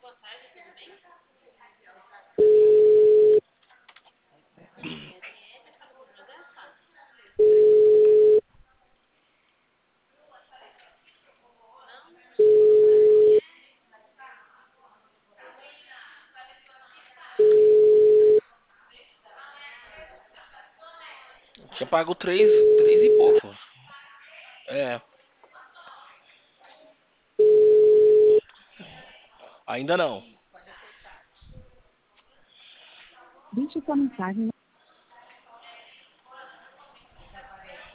Tinha pago três e pouco. É, ainda não. Deixe sua mensagem